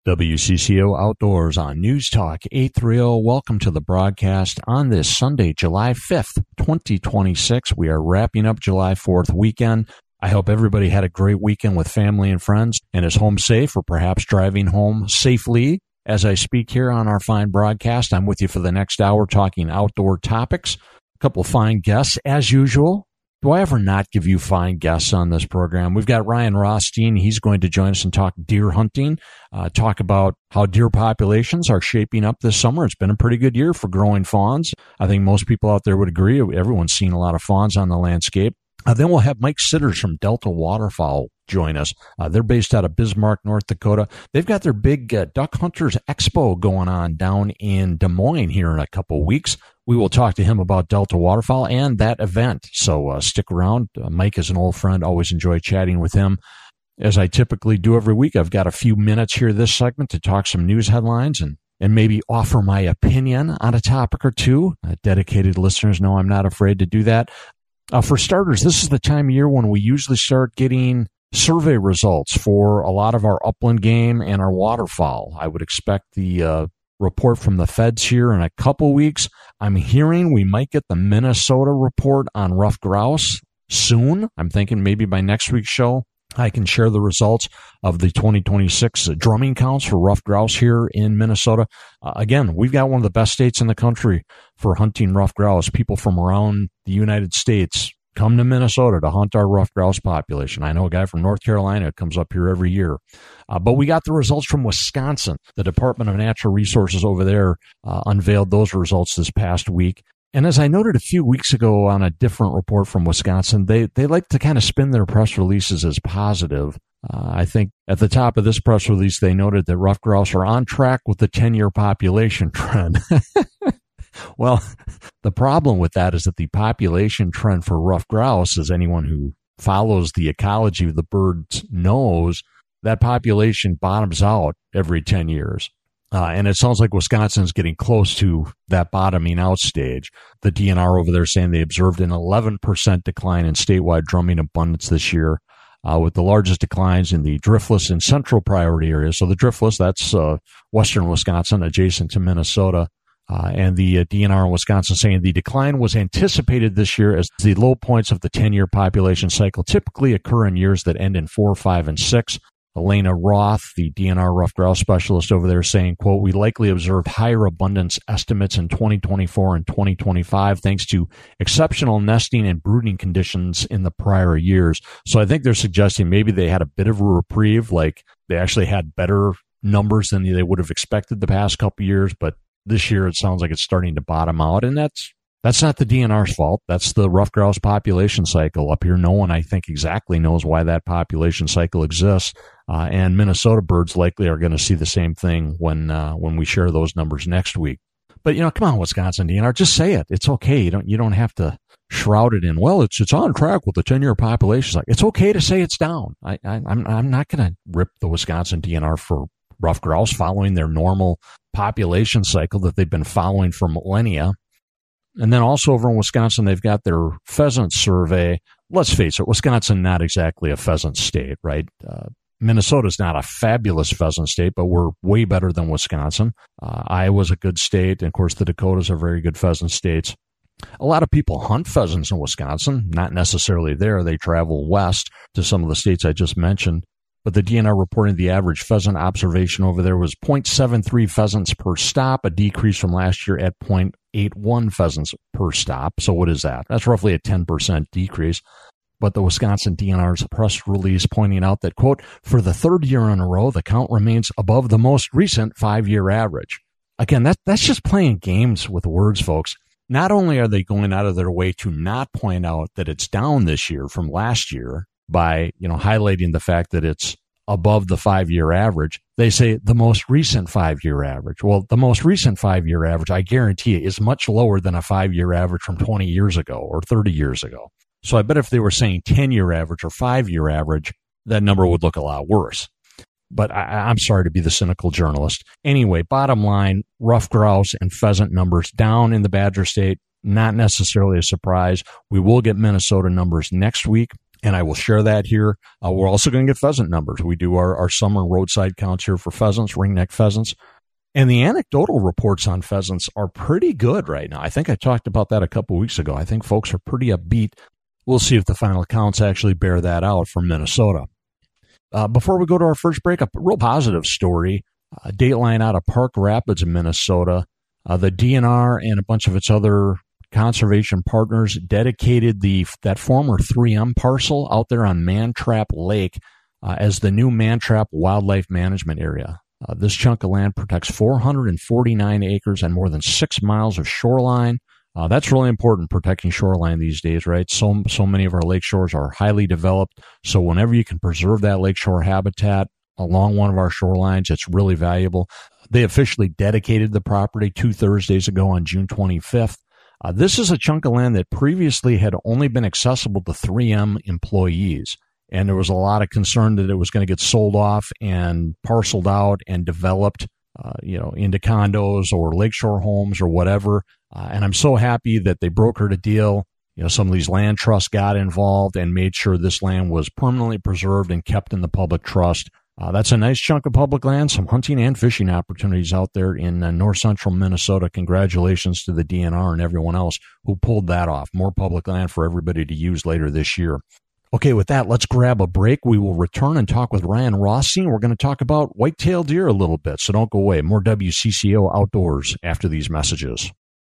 WCCO Outdoors on News Talk 830. Welcome to the broadcast on this Sunday, July 5th, 2026. We are wrapping up July 4th weekend. I hope everybody had a great weekend with family and friends and is home safe or perhaps driving home safely. As I speak here on our fine broadcast, I'm with you for the next hour talking outdoor topics. A couple of fine guests as usual. Do I ever not give you fine guests on this program? We've got Ryan Rothstein. He's going to join us and talk deer hunting, talk about how deer populations are shaping up this summer. It's been a pretty good year for growing fawns. I think most people out there would agree. Everyone's seen a lot of fawns on the landscape. Then we'll have Mike Sitters from Delta Waterfowl join us. They're based out of Bismarck, North Dakota. They've got their big Duck Hunters Expo going on down in Des Moines here in a couple weeks. We will talk to him about Delta Waterfowl and that event. So stick around. Mike is an old friend. Always enjoy chatting with him. As I typically do every week, I've got a few minutes here this segment to talk some news headlines and maybe offer my opinion on a topic or two. Dedicated listeners know I'm not afraid to do that. For starters, this is the time of year when we usually start getting survey results for a lot of our upland game and our waterfowl. I would expect the report from the feds here in a couple weeks. I'm hearing we might get the Minnesota report on ruffed grouse soon. I'm thinking maybe by next week's show, I can share the results of the 2026 drumming counts for ruffed grouse here in Minnesota. Again, we've got one of the best states in the country for hunting ruffed grouse. People from around the United States come to Minnesota to hunt our ruffed grouse population. I know a guy from North Carolina that comes up here every year. But we got the results from Wisconsin. The Department of Natural Resources over there unveiled those results this past week. And as I noted a few weeks ago on a different report from Wisconsin, they like to kind of spin their press releases as positive. I think at the top of this press release, they noted that ruffed grouse are on track with the 10-year population trend. Well, the problem with that is that the population trend for ruffed grouse, as anyone who follows the ecology of the birds knows, that population bottoms out every 10 years. And it sounds like Wisconsin's getting close to that bottoming out stage. The DNR over there saying they observed an 11% decline in statewide drumming abundance this year, with the largest declines in the driftless and central priority areas. So the driftless, that's western Wisconsin, adjacent to Minnesota. And the DNR in Wisconsin saying the decline was anticipated this year as the low points of the 10-year population cycle typically occur in years that end in 4, 5, and 6. Elena Roth, the DNR ruffed grouse specialist over there, saying, quote, we likely observed higher abundance estimates in 2024 and 2025 thanks to exceptional nesting and brooding conditions in the prior years. So I think they're suggesting maybe they had a bit of a reprieve, like they actually had better numbers than they would have expected the past couple of years, but this year it sounds like it's starting to bottom out, and that's not the DNR's fault. That's the ruffed grouse population cycle. Up here, no one, I think, exactly knows why that population cycle exists. And Minnesota birds likely are going to see the same thing when we share those numbers next week. But, come on, Wisconsin DNR, just say it. It's okay. You don't have to shroud it in, well, it's on track with the 10-year population. It's okay to say it's down. I'm not going to rip the Wisconsin DNR for ruffed grouse following their normal population cycle that they've been following for millennia. And then also over in Wisconsin, they've got their pheasant survey. Let's face it, Wisconsin, not exactly a pheasant state, right? Minnesota's not a fabulous pheasant state, but we're way better than Wisconsin. Iowa's a good state. And of course, the Dakotas are very good pheasant states. A lot of people hunt pheasants in Wisconsin, not necessarily there. They travel west to some of the states I just mentioned. But the DNR reported the average pheasant observation over there was 0.73 pheasants per stop, a decrease from last year at 0.81 pheasants per stop. So what is that? That's roughly a 10% decrease. But the Wisconsin DNR's press release pointing out that, quote, for the third year in a row, the count remains above the most recent 5-year average. Again, that's just playing games with words, folks. Not only are they going out of their way to not point out that it's down this year from last year, by, highlighting the fact that it's above the 5-year average, they say the most recent 5-year average. Well, the most recent 5-year average, I guarantee you, is much lower than a 5-year average from 20 years ago or 30 years ago. So I bet if they were saying 10-year average or 5-year average, that number would look a lot worse. But I'm sorry to be the cynical journalist. Anyway, bottom line, ruffed grouse and pheasant numbers down in the Badger State. Not necessarily a surprise. We will get Minnesota numbers next week. and I will share that here. We're also going to get pheasant numbers. We do our summer roadside counts here for pheasants, ringneck pheasants. And the anecdotal reports on pheasants are pretty good right now. I think I talked about that a couple of weeks ago. I think folks are pretty upbeat. We'll see if the final counts actually bear that out from Minnesota. Before we go to our first break, a real positive story. Dateline out of Park Rapids in Minnesota. The DNR and a bunch of its other conservation partners dedicated that former 3M parcel out there on Mantrap Lake as the new Mantrap Wildlife Management Area. This chunk of land protects 449 acres and more than 6 miles of shoreline. That's really important, protecting shoreline these days, right? So many of our lake shores are highly developed. So whenever you can preserve that lakeshore habitat along one of our shorelines, it's really valuable. They officially dedicated the property 2 Thursdays ago on June 25th. This is a chunk of land that previously had only been accessible to 3M employees. And there was a lot of concern that it was going to get sold off and parceled out and developed, into condos or lakeshore homes or whatever. And I'm so happy that they brokered a deal. Some of these land trusts got involved and made sure this land was permanently preserved and kept in the public trust. That's a nice chunk of public land, some hunting and fishing opportunities out there in north central Minnesota. Congratulations to the DNR and everyone else who pulled that off. More public land for everybody to use later this year. Okay, with that, let's grab a break. We will return and talk with Ryan Rothstein. We're going to talk about white-tailed deer a little bit, so don't go away. More WCCO Outdoors after these messages.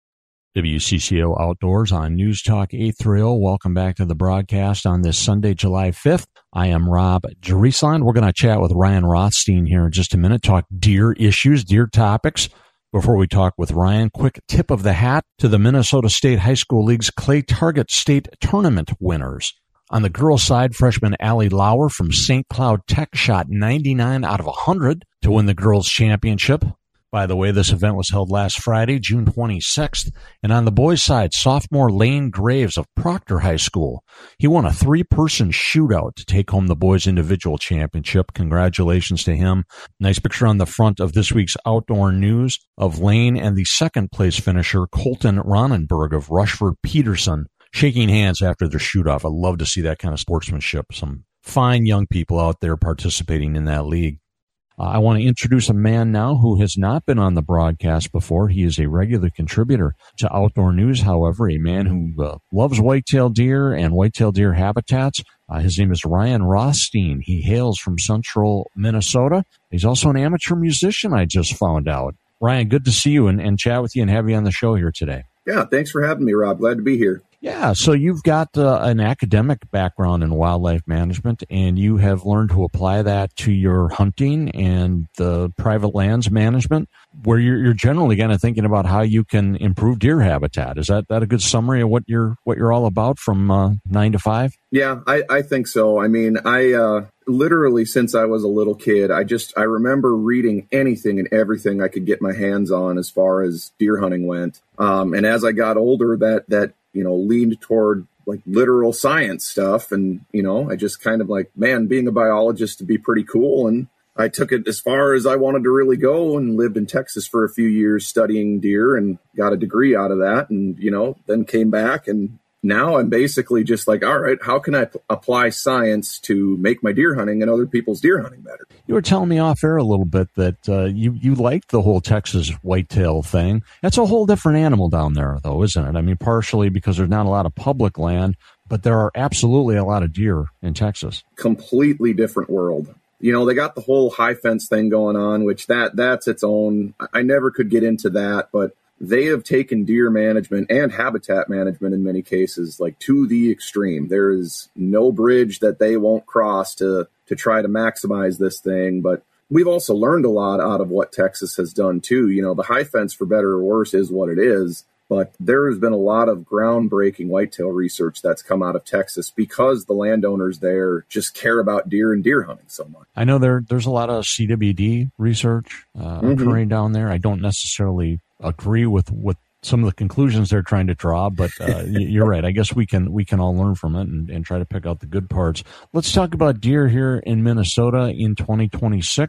WCCO Outdoors on News Talk 830. Welcome back to the broadcast on this Sunday, July 5th. I am Rob Driesland. We're going to chat with Ryan Rothstein here in just a minute, talk deer issues, deer topics. Before we talk with Ryan, quick tip of the hat to the Minnesota State High School League's Clay Target State Tournament winners. On the girls' side, freshman Allie Lauer from St. Cloud Tech shot 99 out of 100 to win the girls' championship. By the way, this event was held last Friday, June 26th. And on the boys' side, sophomore Lane Graves of Proctor High School. He won a 3-person shootout to take home the boys' individual championship. Congratulations to him. Nice picture on the front of this week's Outdoor News of Lane and the second-place finisher, Colton Ronenberg of Rushford Peterson, shaking hands after their shoot-off. I love to see that kind of sportsmanship. Some fine young people out there participating in that league. I want to introduce a man now who has not been on the broadcast before. He is a regular contributor to Outdoor News, however, a man who loves white-tailed deer and white-tailed deer habitats. His name is Ryan Rothstein. He hails from central Minnesota. He's also an amateur musician, I just found out. Ryan, good to see you and chat with you and have you on the show here today. Yeah, thanks for having me, Rob. Glad to be here. Yeah, so you've got an academic background in wildlife management, and you have learned to apply that to your hunting and the private lands management, where you're generally kind of thinking about how you can improve deer habitat. Is that a good summary of what you're all about from 9 to 5? Yeah, I think so. I mean, I literally, since I was a little kid, I remember reading anything and everything I could get my hands on as far as deer hunting went. And as I got older, that leaned toward like literal science stuff. And, I just kind of like, man, being a biologist would be pretty cool. And I took it as far as I wanted to really go and lived in Texas for a few years studying deer and got a degree out of that. And, then came back, and now I'm basically just like, all right, how can I apply science to make my deer hunting and other people's deer hunting better? You were telling me off air a little bit that you liked the whole Texas whitetail thing. That's a whole different animal down there, though, isn't it? I mean, partially because there's not a lot of public land, but there are absolutely a lot of deer in Texas. Completely different world. They got the whole high fence thing going on, which that's its own. I never could get into that, but they have taken deer management and habitat management in many cases like to the extreme. There is no bridge that they won't cross to try to maximize this thing. But we've also learned a lot out of what Texas has done too. The high fence, for better or worse, is what it is. But there has been a lot of groundbreaking whitetail research that's come out of Texas because the landowners there just care about deer and deer hunting so much. I know there's a lot of CWD research occurring down there. I don't necessarily agree with some of the conclusions they're trying to draw, but you're right. I guess we can all learn from it and try to pick out the good parts. Let's talk about deer here in Minnesota in 2026.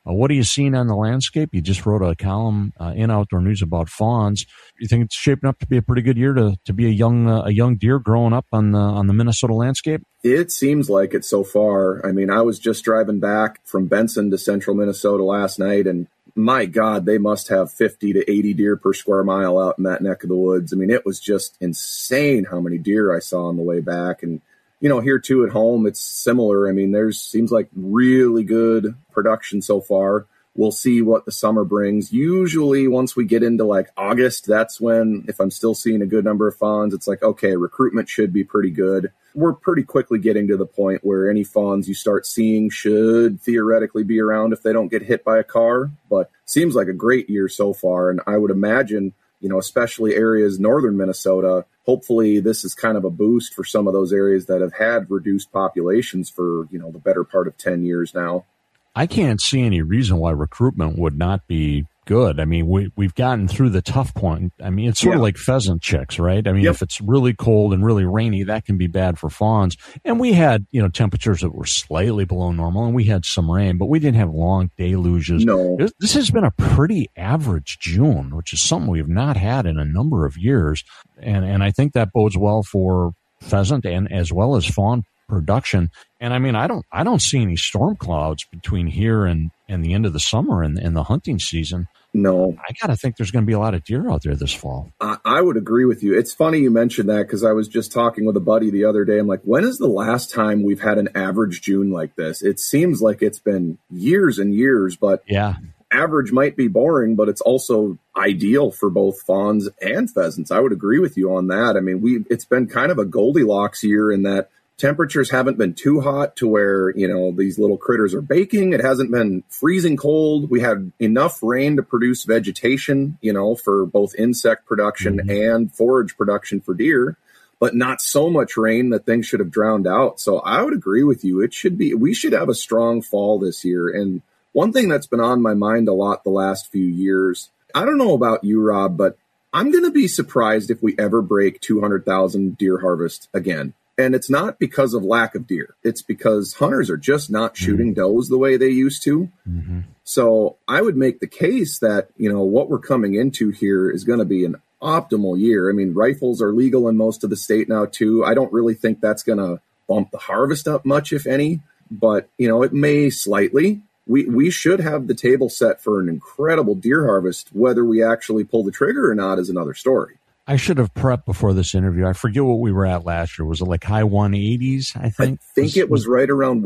What are you seeing on the landscape? You just wrote a column in Outdoor News about fawns. You think it's shaping up to be a pretty good year to be a young deer growing up on the Minnesota landscape? It seems like it so far. I mean, I was just driving back from Benson to central Minnesota last night, and my God, they must have 50 to 80 deer per square mile out in that neck of the woods. I mean, it was just insane how many deer I saw on the way back. And here too at home, it's similar. I mean, seems like really good production so far. We'll see what the summer brings. Usually once we get into like August, that's when, if I'm still seeing a good number of fawns, it's like, okay, recruitment should be pretty good. We're pretty quickly getting to the point where any fawns you start seeing should theoretically be around if they don't get hit by a car. But seems like a great year so far. And I would imagine, especially areas northern Minnesota, hopefully this is kind of a boost for some of those areas that have had reduced populations for, the better part of 10 years now. I can't see any reason why recruitment would not be good. I mean, we've gotten through the tough point. I mean, it's sort of like pheasant chicks, right? I mean, if it's really cold and really rainy, that can be bad for fawns. And we had, temperatures that were slightly below normal, and we had some rain, but we didn't have long deluges. No. This has been a pretty average June, which is something we've not had in a number of years. And I think that bodes well for pheasant and as well as fawn production. And I mean, I don't see any storm clouds between here and the end of the summer and the hunting season. No. I got to think there's going to be a lot of deer out there this fall. I would agree with you. It's funny you mentioned that because I was just talking with a buddy the other day. I'm like, when is the last time we've had an average June like this? It seems like it's been years and years, but yeah. Average might be boring, but it's also ideal for both fawns and pheasants. I would agree with you on that. I mean, it's been kind of a Goldilocks year in that temperatures haven't been too hot to where, these little critters are baking. It hasn't been freezing cold. We had enough rain to produce vegetation, for both insect production and forage production for deer, but not so much rain that things should have drowned out. So I would agree with you. We should have a strong fall this year. And one thing that's been on my mind a lot the last few years, I don't know about you, Rob, but I'm going to be surprised if we ever break 200,000 deer harvest again. And it's not because of lack of deer. It's because hunters are just not shooting does the way they used to. Mm-hmm. So I would make the case that, what we're coming into here is going to be an optimal year. I mean, rifles are legal in most of the state now, too. I don't really think that's going to bump the harvest up much, if any. But, it may slightly. We should have the table set for an incredible deer harvest. Whether we actually pull the trigger or not is another story. I should have prepped before this interview. I forget what we were at last year. Was it like high 180s, I think? I think it was right around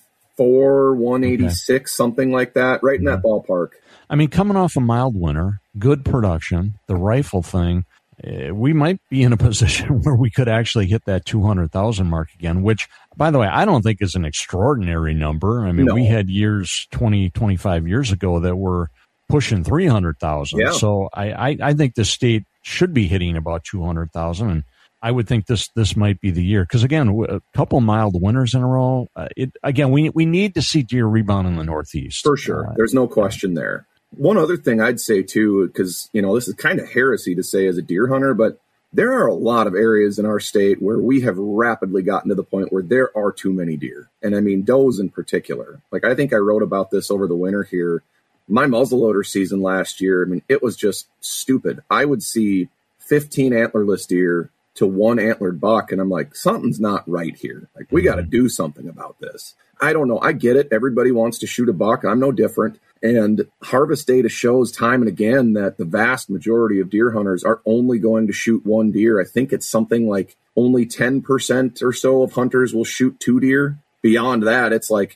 184, 186, something like that, right in that ballpark. I mean, coming off a mild winter, good production, the rifle thing, we might be in a position where we could actually hit that 200,000 mark again, which, by the way, I don't think is an extraordinary number. I mean, we had years 20, 25 years ago that were pushing 300,000. Yeah. So I think the state should be hitting about 200,000. And I would think this might be the year. Because, again, a couple mild winters in a row, we need to see deer rebound in the Northeast. For sure. There's no question there. One other thing I'd say, too, because, this is kind of heresy to say as a deer hunter, but there are a lot of areas in our state where we have rapidly gotten to the point where there are too many deer. And I mean, does in particular. Like, I think I wrote about this over the winter here. My muzzleloader season last year, I mean, it was just stupid. I would see 15 antlerless deer to one antlered buck, and I'm like, something's not right here. Like, we got to do something about this. I don't know. I get it. Everybody wants to shoot a buck. I'm no different. And harvest data shows time and again that the vast majority of deer hunters are only going to shoot one deer. I think it's something like only 10% or so of hunters will shoot two deer. Beyond that, it's like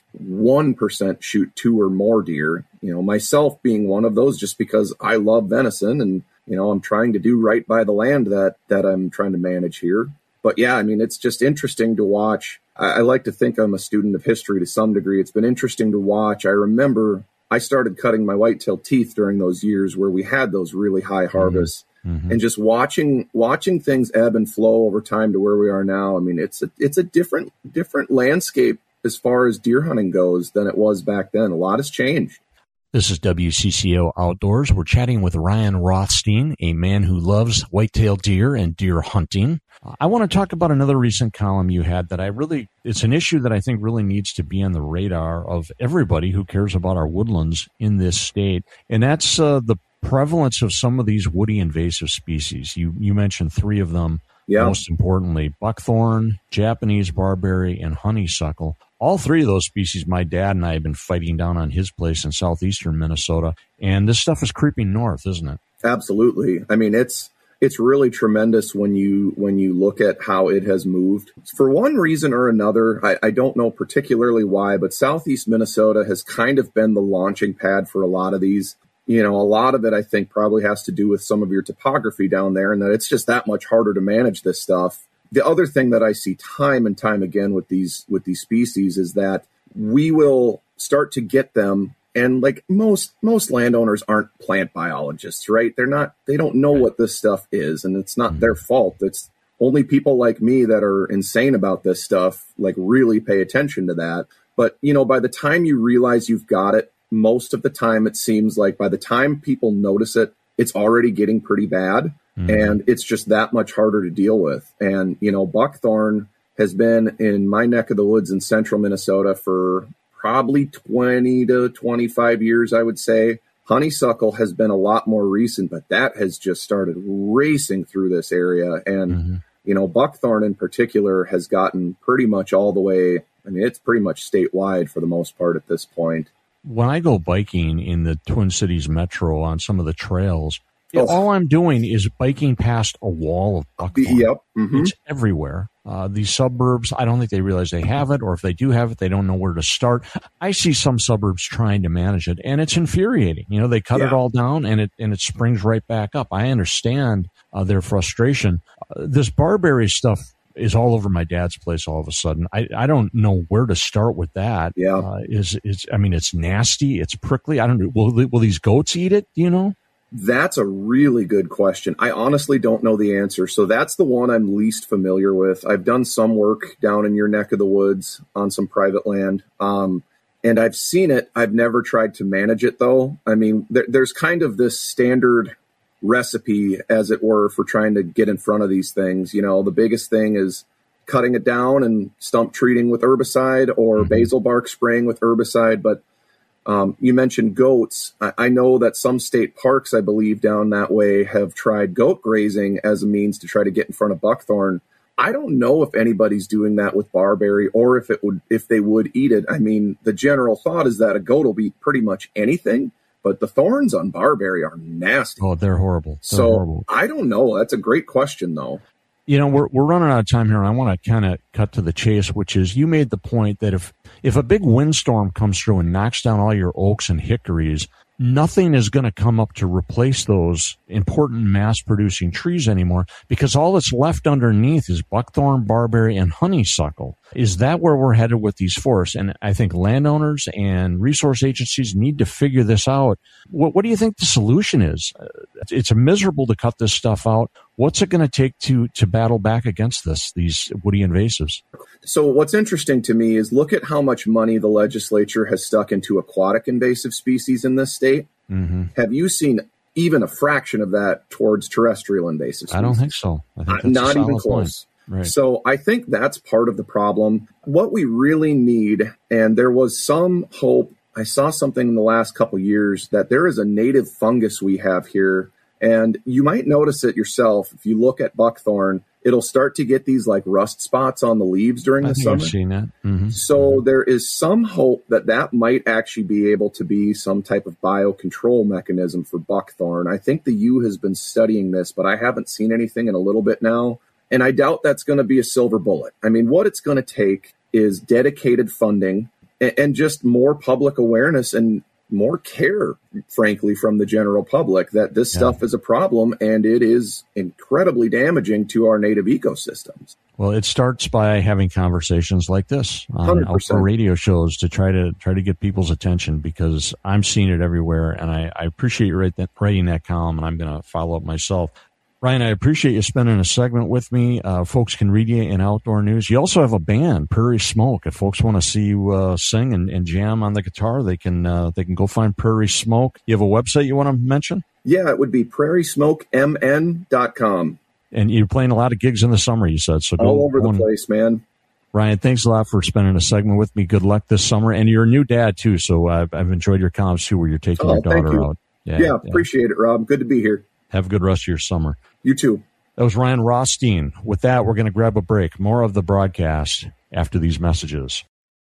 1% shoot two or more deer. Myself being one of those, just because I love venison and, I'm trying to do right by the land that I'm trying to manage here. But yeah, I mean, it's just interesting to watch. I like to think I'm a student of history to some degree. It's been interesting to watch. I remember I started cutting my whitetail teeth during those years where we had those really high harvests. Mm-hmm. And just watching things ebb and flow over time to where we are now. I mean, it's a different landscape as far as deer hunting goes than it was back then. A lot has changed. This is WCCO Outdoors. We're chatting with Ryan Rothstein, a man who loves whitetail deer and deer hunting. I want to talk about another recent column you had that it's an issue that I think really needs to be on the radar of everybody who cares about our woodlands in this state. And that's the prevalence of some of these woody invasive species. You mentioned three of them. Yeah. Most importantly, buckthorn, Japanese barberry, and honeysuckle. All three of those species, my dad and I have been fighting down on his place in southeastern Minnesota. And this stuff is creeping north, isn't it? Absolutely. I mean, it's really tremendous when you look at how it has moved. For one reason or another, I don't know particularly why, but southeast Minnesota has kind of been the launching pad for a lot of these. You know, a lot of it, I think, probably has to do with some of your topography down there and that it's just that much harder to manage this stuff. The other thing that I see time and time again with these species is that we will start to get them. And like most landowners aren't plant biologists, right? They don't know what this stuff is, and it's not their fault. It's only people like me that are insane about this stuff, like really pay attention to that. But, you know, by the time you realize you've got it, most of the time, it seems like by the time people notice it, it's already getting pretty bad. And it's just that much harder to deal with. And, you know, buckthorn has been in my neck of the woods in central Minnesota for probably 20 to 25 years, I would say. Honeysuckle has been a lot more recent, but that has just started racing through this area. And, you know, buckthorn in particular has gotten pretty much all the way. I mean, it's pretty much statewide for the most part at this point. When I go biking in the Twin Cities metro on some of the trails, all I'm doing is biking past a wall of buckthorn. Yep. It's everywhere. These suburbs, I don't think they realize they have it, or if they do have it, they don't know where to start. I see some suburbs trying to manage it, and it's infuriating. You know, they cut it all down, and it springs right back up. I understand their frustration. This barberry stuff is all over my dad's place all of a sudden. I don't know where to start with that. Yeah. I mean, it's nasty. It's prickly. I don't know. Will these goats eat it? Do you know? That's a really good question. I honestly don't know the answer. So that's the one I'm least familiar with. I've done some work down in your neck of the woods on some private land. And I've seen it. I've never tried to manage it, though. I mean, there's kind of this standard recipe, as it were, for trying to get in front of these things. You know, the biggest thing is cutting it down and stump treating with herbicide or basil bark spraying with herbicide. But you mentioned goats. I know that some state parks, I believe, down that way have tried goat grazing as a means to try to get in front of buckthorn. I don't know if anybody's doing that with barberry or if they would eat it. I mean, the general thought is that a goat will eat pretty much anything, but the thorns on barberry are nasty. Oh, they're horrible. Horrible. I don't know. That's a great question, though. You know, we're running out of time here, and I want to kind of cut to the chase, which is you made the point that if a big windstorm comes through and knocks down all your oaks and hickories, nothing is going to come up to replace those important mass-producing trees anymore because all that's left underneath is buckthorn, barberry, and honeysuckle. Is that where we're headed with these forests? And I think landowners and resource agencies need to figure this out. What do you think the solution is? It's miserable to cut this stuff out. What's it going to take to battle back against these woody invasives? So what's interesting to me is look at how much money the legislature has stuck into aquatic invasive species in this state. Have you seen even a fraction of that towards terrestrial invasive species? I don't think so. I think that's not even close. Right. So I think that's part of the problem. What we really need, and there was some hope, I saw something in the last couple of years that there is a native fungus we have here. And you might notice it yourself. If you look at buckthorn, it'll start to get these like rust spots on the leaves during the summer. I've seen that. So there is some hope that might actually be able to be some type of biocontrol mechanism for buckthorn. I think the U has been studying this, but I haven't seen anything in a little bit now. And I doubt that's going to be a silver bullet. I mean, what it's going to take is dedicated funding and just more public awareness and more care, frankly, from the general public that this stuff is a problem and it is incredibly damaging to our native ecosystems. Well, it starts by having conversations like this on 100%. outdoor radio shows to try to get people's attention because I'm seeing it everywhere, and I appreciate you writing that column, and I'm going to follow up myself. Ryan, I appreciate you spending a segment with me. Folks can read you in Outdoor News. You also have a band, Prairie Smoke. If folks want to see you sing and jam on the guitar, they can go find Prairie Smoke. You have a website you want to mention? Yeah, it would be prairiesmokemn.com. And you're playing a lot of gigs in the summer, you said. So all over the place, man. Ryan, thanks a lot for spending a segment with me. Good luck this summer. And you're a new dad, too, so I've enjoyed your comments, too, where you're taking your daughter out. Yeah, appreciate it, Rob. Good to be here. Have a good rest of your summer. You too. That was Ryan Rothstein. With that, we're going to grab a break. More of the broadcast after these messages.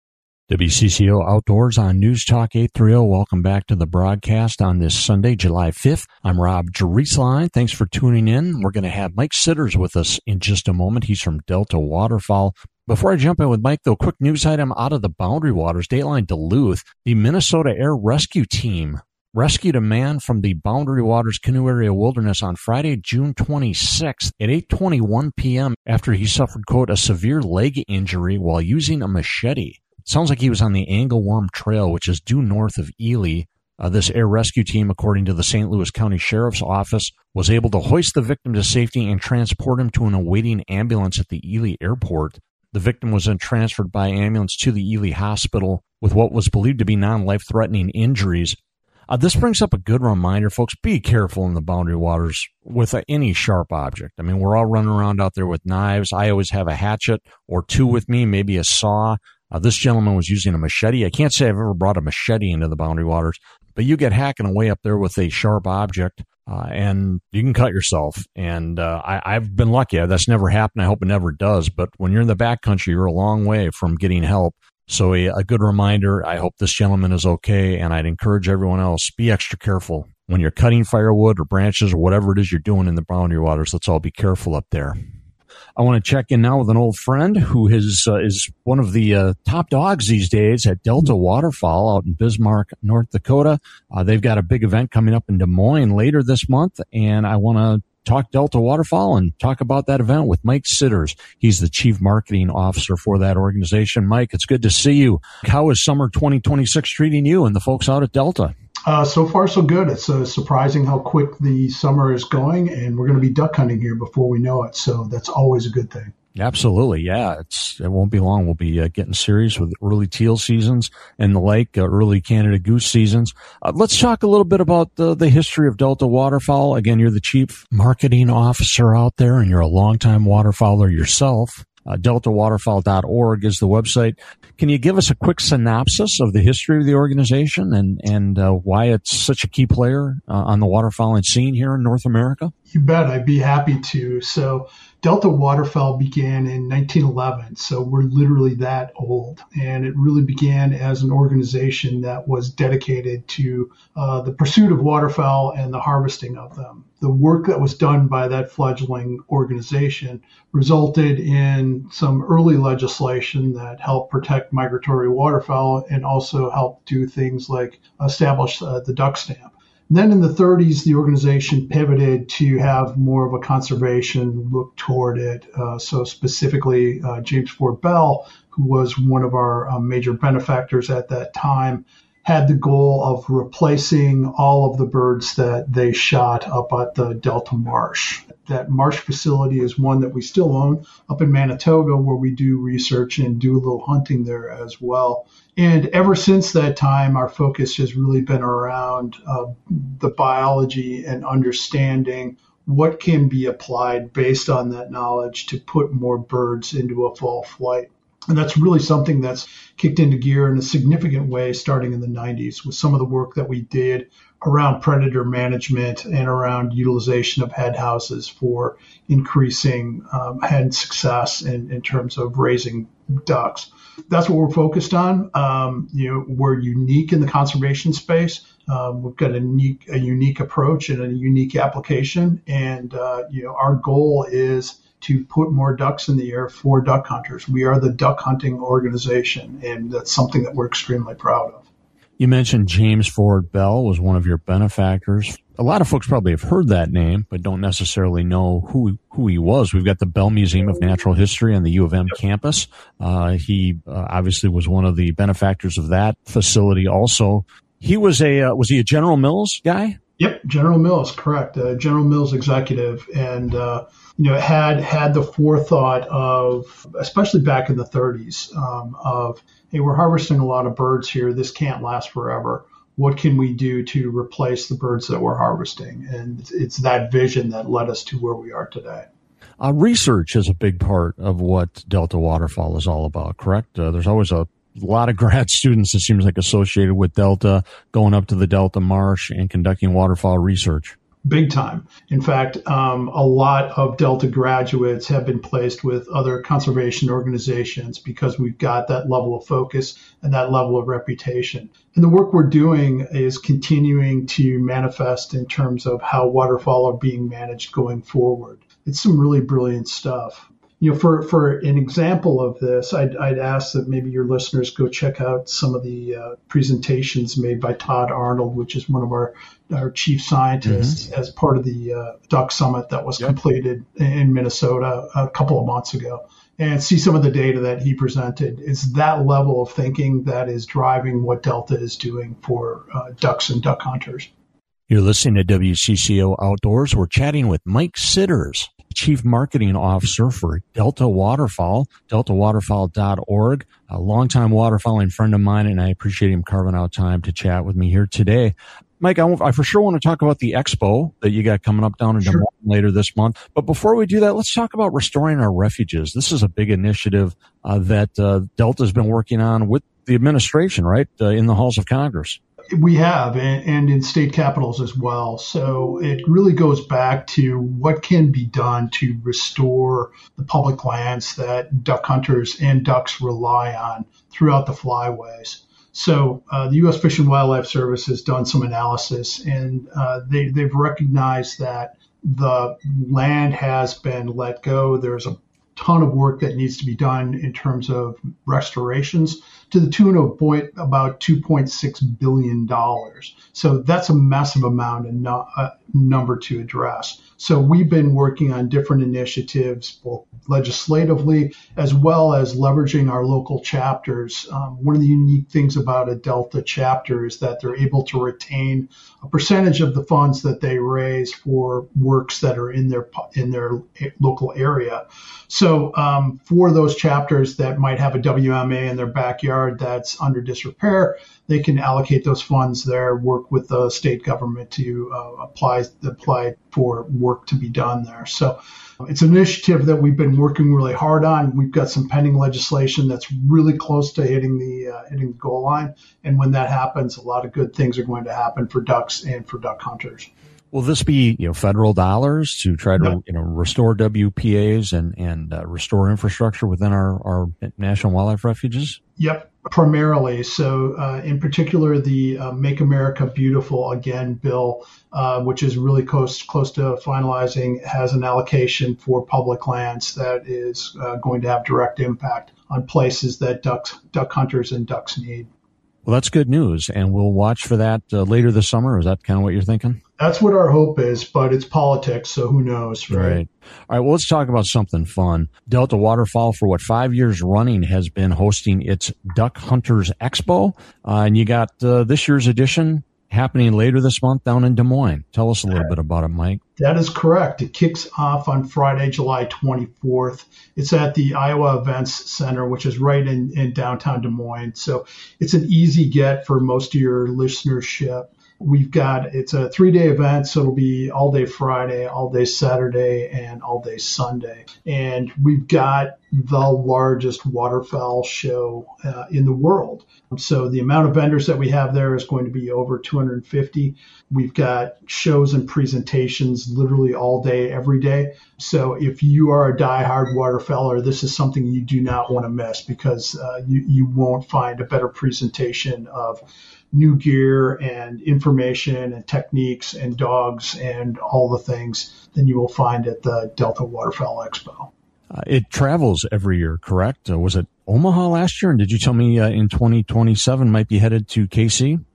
WCCO Outdoors on News Talk 830. Welcome back to the broadcast on this Sunday, July 5th. I'm Rob Drieslein. Thanks for tuning in. We're going to have Mike Sitters with us in just a moment. He's from Delta Waterfowl. Before I jump in with Mike, though, quick news item out of the Boundary Waters, Dateline Duluth. The Minnesota Air Rescue Team rescued a man from the Boundary Waters Canoe Area Wilderness on Friday, June 26th at 8:21 p.m. after he suffered, quote, a severe leg injury while using a machete. It sounds like he was on the Angleworm Trail, which is due north of Ely. This air rescue team, according to the St. Louis County Sheriff's Office, was able to hoist the victim to safety and transport him to an awaiting ambulance at the Ely Airport. The victim was then transferred by ambulance to the Ely Hospital with what was believed to be non-life-threatening injuries. This brings up a good reminder, folks. Be careful in the Boundary Waters with any sharp object. I mean, we're all running around out there with knives. I always have a hatchet or two with me, maybe a saw. This gentleman was using a machete. I can't say I've ever brought a machete into the Boundary Waters, but you get hacking away up there with a sharp object, and you can cut yourself. And I've been lucky. That's never happened. I hope it never does. But when you're in the backcountry, you're a long way from getting help. So a good reminder. I hope this gentleman is okay, and I'd encourage everyone else, be extra careful when you're cutting firewood or branches or whatever it is you're doing in the Boundary Waters. Let's all be careful up there. I want to check in now with an old friend who is one of the top dogs these days at Delta Waterfowl out in Bismarck, North Dakota. They've got a big event coming up in Des Moines later this month, and I want to talk Delta Waterfowl and talk about that event with Mike Sitters. He's the Chief Marketing Officer for that organization. Mike, it's good to see you. How is summer 2026 treating you and the folks out at Delta? So far, so good. It's surprising how quick the summer is going, and we're going to be duck hunting here before we know it. So that's always a good thing. Absolutely. Yeah. It won't be long. We'll be getting serious with early teal seasons and the like, early Canada goose seasons. Let's talk a little bit about the history of Delta Waterfowl. Again, you're the Chief Marketing Officer out there, and you're a longtime waterfowler yourself. DeltaWaterfowl.org is the website. Can you give us a quick synopsis of the history of the organization and why it's such a key player on the waterfowling scene here in North America? You bet. I'd be happy to. So Delta Waterfowl began in 1911, so we're literally that old. And it really began as an organization that was dedicated to the pursuit of waterfowl and the harvesting of them. The work that was done by that fledgling organization resulted in some early legislation that helped protect migratory waterfowl and also helped do things like establish the duck stamp. And then in the 30s, the organization pivoted to have more of a conservation look toward it. So specifically, James Ford Bell, who was one of our major benefactors at that time, had the goal of replacing all of the birds that they shot up at the Delta Marsh. That marsh facility is one that we still own up in Manitoba, where we do research and do a little hunting there as well. And ever since that time, our focus has really been around the biology and understanding what can be applied based on that knowledge to put more birds into a fall flight. And that's really something that's kicked into gear in a significant way starting in the 90s with some of the work that we did around predator management and around utilization of head houses for increasing hen success in terms of raising ducks. That's what we're focused on. We're unique in the conservation space. We've got a unique approach and a unique application. And, our goal is to put more ducks in the air for duck hunters. We are the duck hunting organization, and that's something that we're extremely proud of. You mentioned James Ford Bell was one of your benefactors. A lot of folks probably have heard that name, but don't necessarily know who he was. We've got the Bell Museum of Natural History on the U of M campus. He obviously was one of the benefactors of that facility also. He was was he a General Mills guy? Yep, General Mills, correct. General Mills executive, and had the forethought of, especially back in the 30s, of, hey, we're harvesting a lot of birds here. This can't last forever. What can we do to replace the birds that we're harvesting? And it's that vision that led us to where we are today. Research is a big part of what Delta Waterfowl is all about, correct? There's always a lot of grad students, it seems like, associated with Delta, going up to the Delta Marsh and conducting waterfowl research. Big time. In fact, a lot of Delta graduates have been placed with other conservation organizations because we've got that level of focus and that level of reputation. And the work we're doing is continuing to manifest in terms of how waterfowl are being managed going forward. It's some really brilliant stuff. For an example of this, I'd ask that maybe your listeners go check out some of the presentations made by Todd Arnold, which is one of our chief scientists, as part of the Duck Summit that was completed in Minnesota a couple of months ago, and see some of the data that he presented. It's that level of thinking that is driving what Delta is doing for ducks and duck hunters. You're listening to WCCO Outdoors. We're chatting with Mike Sitters, Chief Marketing Officer for Delta Waterfowl, deltawaterfowl.org, a longtime waterfowling friend of mine, and I appreciate him carving out time to chat with me here today. Mike, I for sure want to talk about the expo that you got coming up down in Des Moines later this month. But before we do that, let's talk about restoring our refuges. This is a big initiative that Delta's been working on with the administration, right, in the halls of Congress. We have, and in state capitals as well. So it really goes back to what can be done to restore the public lands that duck hunters and ducks rely on throughout the flyways. So the U.S. Fish and Wildlife Service has done some analysis, and they've recognized that the land has been let go. There's a ton of work that needs to be done in terms of restorations to the tune of about $2.6 billion. So that's a massive amount and number to address. So we've been working on different initiatives, both legislatively as well as leveraging our local chapters. One of the unique things about a Delta chapter is that they're able to retain a percentage of the funds that they raise for works that are in their local area. So for those chapters that might have a WMA in their backyard that's under disrepair, they can allocate those funds there, work with the state government to apply for work to be done there. So it's an initiative that we've been working really hard on. We've got some pending legislation that's really close to hitting the goal line. And when that happens, a lot of good things are going to happen for ducks and for duck hunters. Will this be, federal dollars to try to, restore WPAs and restore infrastructure within our national wildlife refuges? Yep, primarily. So in particular, the Make America Beautiful Again bill, which is really close to finalizing, has an allocation for public lands that is going to have direct impact on places that duck hunters and ducks need. Well, that's good news, and we'll watch for that later this summer. Is that kind of what you're thinking? That's what our hope is, but it's politics, so who knows, right? All right, well, let's talk about something fun. Delta Waterfowl, for 5 years running, has been hosting its Duck Hunters Expo, and you got this year's edition happening later this month down in Des Moines. Tell us a little bit about it, Mike. That is correct. It kicks off on Friday, July 24th. It's at the Iowa Events Center, which is right in downtown Des Moines. So it's an easy get for most of your listenership. It's a 3-day event, so it'll be all day Friday, all day Saturday, and all day Sunday. And we've got the largest waterfowl show in the world. So the amount of vendors that we have there is going to be over 250. We've got shows and presentations literally all day, every day. So if you are a diehard waterfowler, this is something you do not want to miss, because you won't find a better presentation of new gear and information and techniques and dogs and all the things than you will find at the Delta Waterfowl Expo. It travels every year, correct? Was it Omaha last year? And did you tell me in 2027 might be headed to KC?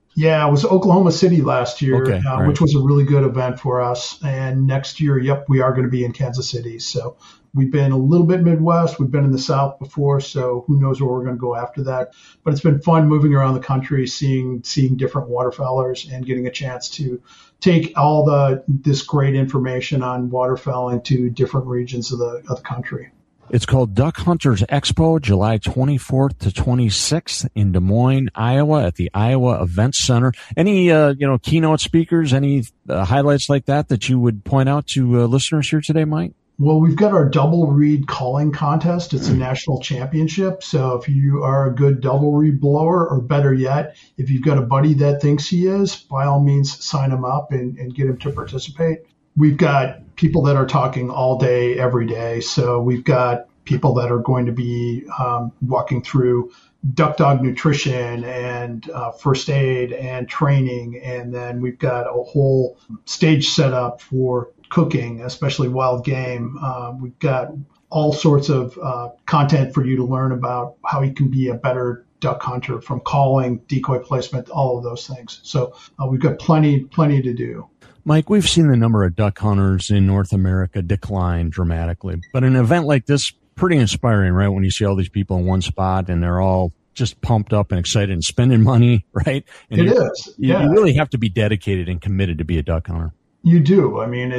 Yeah, it was Oklahoma City last year, Okay, right. which was a really good event for us. And next year, yep, we are going to be in Kansas City. So we've been a little bit Midwest. We've been in the South before, so who knows where we're going to go after that. But it's been fun moving around the country, seeing different waterfowlers and getting a chance to take all this great information on waterfowl into different regions of the country. It's called Duck Hunters Expo, July 24th to 26th in Des Moines, Iowa, at the Iowa Event Center. Any, keynote speakers, any highlights like that you would point out to listeners here today, Mike? Well, we've got our double reed calling contest. It's a national championship. So if you are a good double reed blower, or better yet, if you've got a buddy that thinks he is, by all means, sign him up and get him to participate. We've got people that are talking all day, every day. So we've got people that are going to be walking through duck dog nutrition and first aid and training. And then we've got a whole stage set up for cooking, especially wild game. We've got all sorts of content for you to learn about how you can be a better duck hunter, from calling, decoy placement, all of those things. So we've got plenty to do. Mike, we've seen the number of duck hunters in North America decline dramatically, but an event like this, pretty inspiring, right? When you see all these people in one spot and they're all just pumped up and excited and spending money, right? And it is. Yeah. You really have to be dedicated and committed to be a duck hunter. You do. I mean,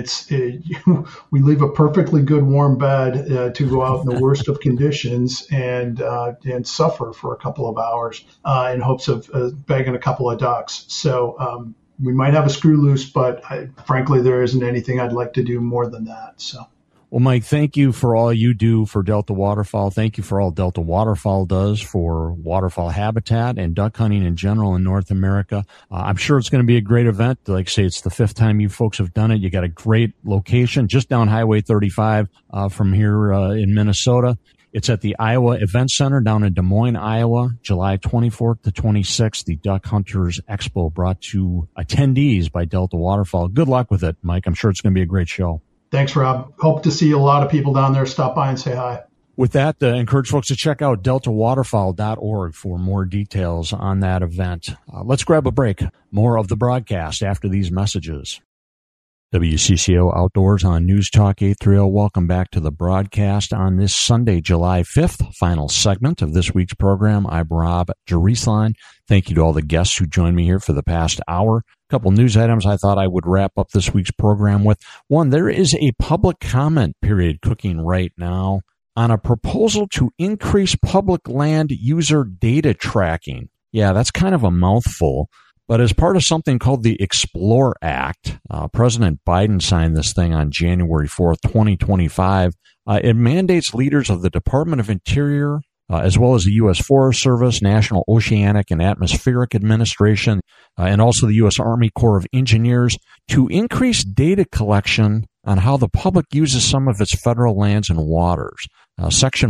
we leave a perfectly good warm bed to go out in the worst of conditions and suffer for a couple of hours in hopes of bagging a couple of ducks. So we might have a screw loose, but frankly, there isn't anything I'd like to do more than that. So. Well, Mike, thank you for all you do for Delta Waterfowl. Thank you for all Delta Waterfowl does for waterfowl habitat and duck hunting in general in North America. I'm sure it's going to be a great event. Like I say, it's the 5th time you folks have done it. You got a great location just down Highway 35 from here in Minnesota. It's at the Iowa Event Center down in Des Moines, Iowa, July 24th to 26th. The Duck Hunters Expo brought to attendees by Delta Waterfowl. Good luck with it, Mike. I'm sure it's going to be a great show. Thanks, Rob. Hope to see a lot of people down there. Stop by and say hi. With that, encourage folks to check out deltawaterfowl.org for more details on that event. Let's grab a break. More of the broadcast after these messages. WCCO Outdoors on News Talk 830. Welcome back to the broadcast on this Sunday, July 5th, final segment of this week's program. I'm Rob Jerusalem. Thank you to all the guests who joined me here for the past hour. A couple news items I thought I would wrap up this week's program with. One, there is a public comment period cooking right now on a proposal to increase public land user data tracking. Yeah, that's kind of a mouthful. But as part of something called the Explore Act, President Biden signed this thing on January 4th, 2025. It mandates leaders of the Department of Interior, as well as the U.S. Forest Service, National Oceanic and Atmospheric Administration, and also the U.S. Army Corps of Engineers to increase data collection on how the public uses some of its federal lands and waters. Section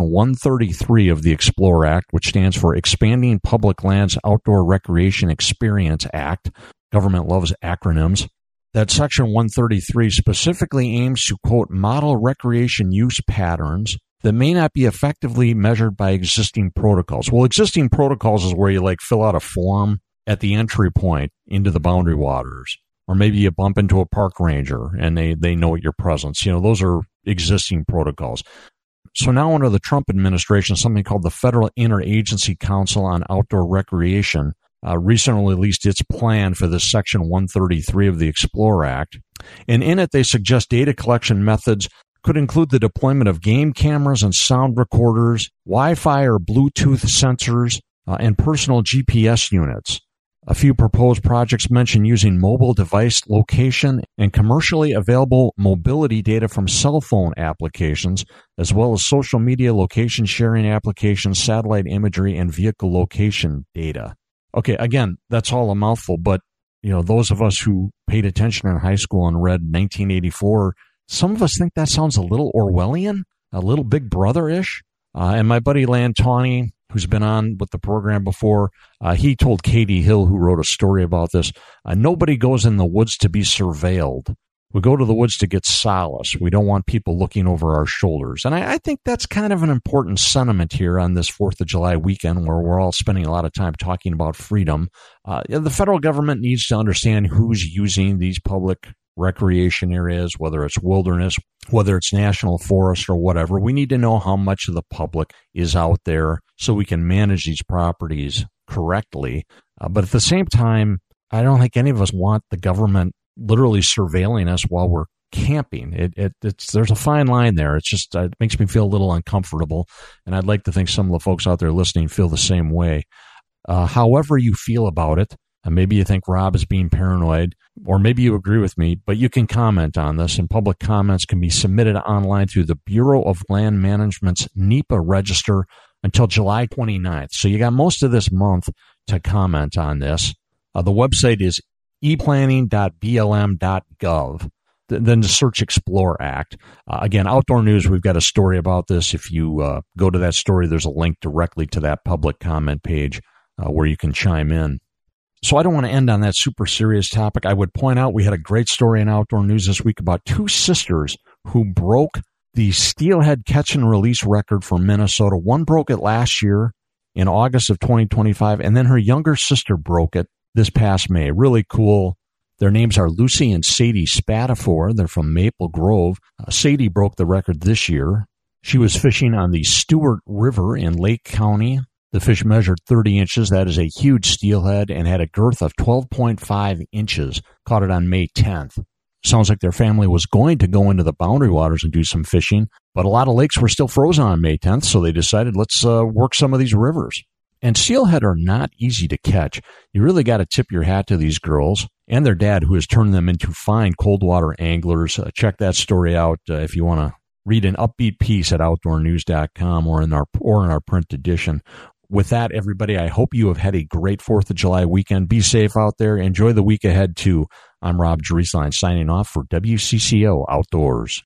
133 of the Explore Act, which stands for Expanding Public Lands Outdoor Recreation Experience Act. Government loves acronyms. That Section 133 specifically aims to, quote, model recreation use patterns that may not be effectively measured by existing protocols. Well, existing protocols is where you fill out a form at the entry point into the boundary waters. Or maybe you bump into a park ranger and they know your presence. Those are existing protocols. So now under the Trump administration, something called the Federal Interagency Council on Outdoor Recreation recently released its plan for this Section 133 of the Explore Act. And in it, they suggest data collection methods could include the deployment of game cameras and sound recorders, Wi-Fi or Bluetooth sensors, and personal GPS units. A few proposed projects mention using mobile device location and commercially available mobility data from cell phone applications, as well as social media location sharing applications, satellite imagery, and vehicle location data. Okay, again, that's all a mouthful, but those of us who paid attention in high school and read 1984, some of us think that sounds a little Orwellian, a little Big Brother-ish. And my buddy Lan Tawney, who's been on with the program before, he told Katie Hill, who wrote a story about this, nobody goes in the woods to be surveilled. We go to the woods to get solace. We don't want people looking over our shoulders. And I think that's kind of an important sentiment here on this 4th of July weekend where we're all spending a lot of time talking about freedom. The federal government needs to understand who's using these public recreation areas, whether it's wilderness, whether it's national forest or whatever. We need to know how much of the public is out there so we can manage these properties correctly. But at the same time, I don't think any of us want the government literally surveilling us while we're camping. There's a fine line there. It's just, it makes me feel a little uncomfortable. And I'd like to think some of the folks out there listening feel the same way. However you feel about it, and maybe you think Rob is being paranoid, or maybe you agree with me, but you can comment on this, and public comments can be submitted online through the Bureau of Land Management's NEPA register until July 29th. So you got most of this month to comment on this. The website is eplanning.blm.gov. Then just search Explore Act. Again, Outdoor News, we've got a story about this. If you go to that story, there's a link directly to that public comment page where you can chime in. So I don't want to end on that super serious topic. I would point out we had a great story in Outdoor News this week about two sisters who broke the steelhead catch and release record for Minnesota. One broke it last year in August of 2025, and then her younger sister broke it this past May. Really cool. Their names are Lucy and Sadie Spatafor. They're from Maple Grove. Sadie broke the record this year. She was fishing on the Stewart River in Lake County. The fish measured 30 inches. That is a huge steelhead and had a girth of 12.5 inches. Caught it on May 10th. Sounds like their family was going to go into the Boundary Waters and do some fishing, but a lot of lakes were still frozen on May 10th, so they decided let's work some of these rivers. And steelhead are not easy to catch. You really got to tip your hat to these girls and their dad, who has turned them into fine cold water anglers. Check that story out if you want to read an upbeat piece at outdoornews.com or in our print edition. With that, everybody, I hope you have had a great 4th of July weekend. Be safe out there. Enjoy the week ahead, too. I'm Rob Drieslein signing off for WCCO Outdoors.